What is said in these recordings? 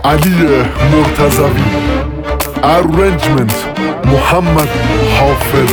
علی مرتضوی. Arrangement محمد حافظ.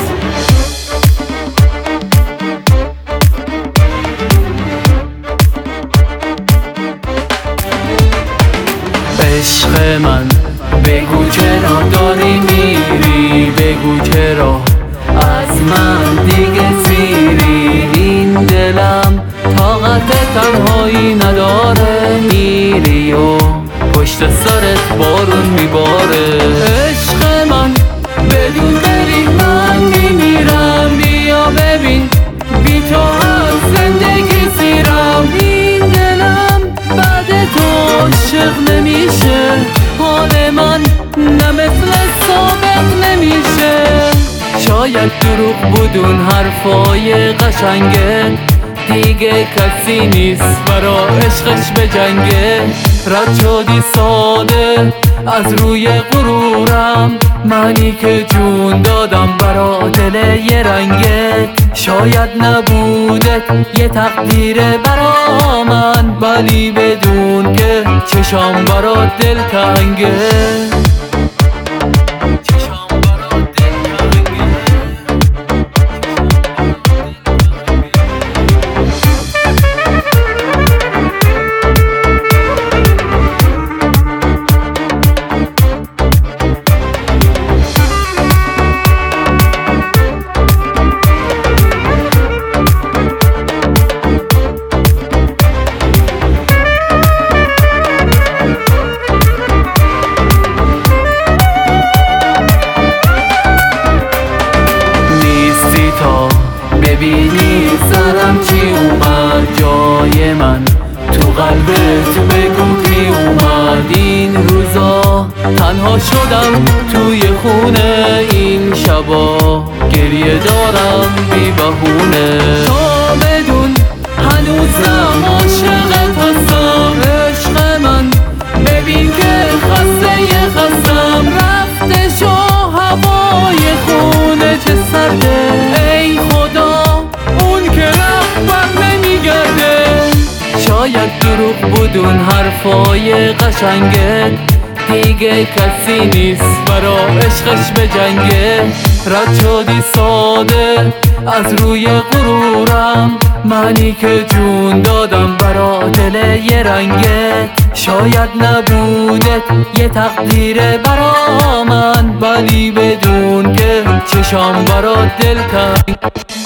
عشق من بگو چرا داری میری، بگو چرا از من دیگه سیری. این دلم طاقت تنهایی نداره، میری و پشت سرت بارون میباره. عشق من بدون بری من میمیرم، بیا ببین بی تو از زندگی سیرم. این دلم بعد تو عاشق نمیشه، حال من نه مثل سابق نمیشه. شاید دروغ بودون حرفای قشنگه، دیگه کسی نیست برا عشقش بجنگه. رد شدی ساده از روی غرورم، منی که جون دادم برا دل یه رنگه. شاید نبوده یه تقدیره برا من، ولی بدون که چشام برا دل تنگه. ببینی سرم چی اومد جای من، تو قلبت بگو کی اومد. این روزا تنها شدم توی خونه، این شبا گریه دارم بی بهونه. تا بدون هنوزم عاشقت هستم، عشق من ببین که خستم. رفته شو هوای خونه چه سرده، ای خدا شاید دروغ بودون حرفای قشنگه، دیگه کسی نیست برا عشقش بجنگه. رد شدی ساده از روی غرورم، منی که جون دادم برا دل یه رنگه. شاید نبوده یه تقدیره برا من، ولی بدون که چشام برا دل تنگ.